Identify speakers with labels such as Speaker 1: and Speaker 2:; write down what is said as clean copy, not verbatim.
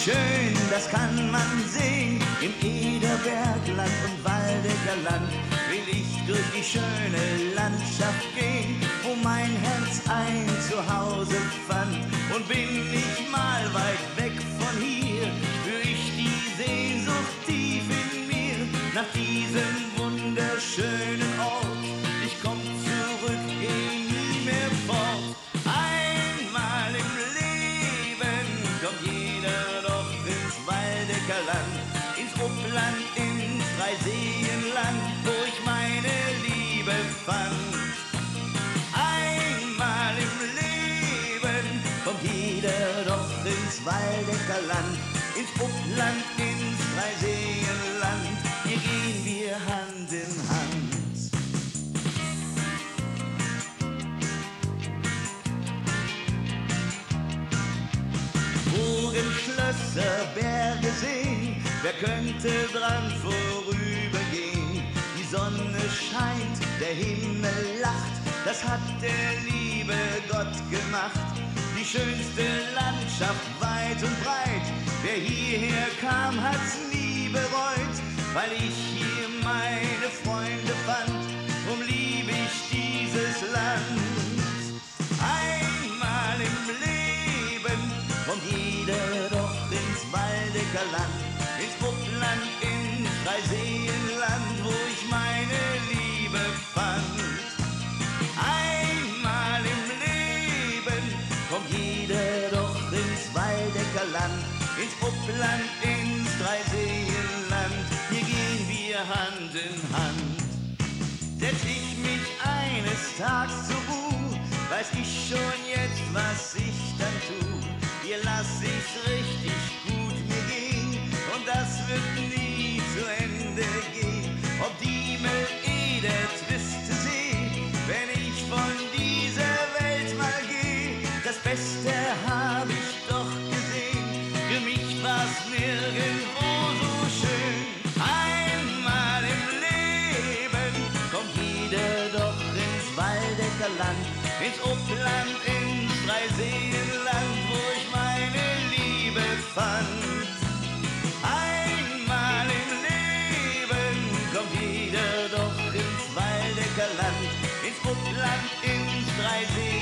Speaker 1: schön, das kann man sehen. Im Ederbergland und Waldecker-Land will ich durch die schöne Landschaft gehen, wo mein Herz ein Zuhause fand. Und bin ich mal weit weg von hier, spür ich die Sehnsucht tief in mir nach diesem wunderschönen Ort. Ich komm zurück, geh nie mehr fort. Einmal im Leben kommt jeder doch ins Waldeckerland, ins Upland, ins Dreiseenland, wo ich meine Liebe fand. Einmal im Leben kommt jeder doch ins Waldeckerland, ins Upland, ins Dreiseenland, hier gehen wir Hand in Hand. Burgen, Schlösser, Berge sehen, wer könnte dran vorübergehen? Die Sonne scheint, der Himmel lacht, das hat der liebe Gott gemacht. Die schönste Landschaft weit und breit, wer hierher kam, hat's nie bereut, weil ich hier meine Freunde fand, drum lieb ich dieses Land. Einmal im Leben kommt jeder doch ins Waldeckerland, ins Upland, ins Dreiseenland, wo ich meine Liebe fand. Einmal im Leben kommt jeder doch ins Waldeckerland, ins Upland, ins Dreiseenland, hier gehen wir Hand in Hand. Setz ich mich eines Tags zur Ruhe, weiß ich schon jetzt, was ich dann tu. Hier lass ich's richtig gut mir gehen, und das wird nie zu Ende gehen. Ob Diemel, Eder, Twiste See, wenn ich von dieser Welt mal geh, das Beste hab ich doch gesehen, für mich war's nirgendwo so schön. Einmal im Leben kommt jeder doch ins Waldeckerland, ins Upland, ins Dreiseenland, wo ich meine Liebe fand. Einmal im Leben kommt jeder doch ins Waldeckerland, ins Upland, ins Dreiseenland.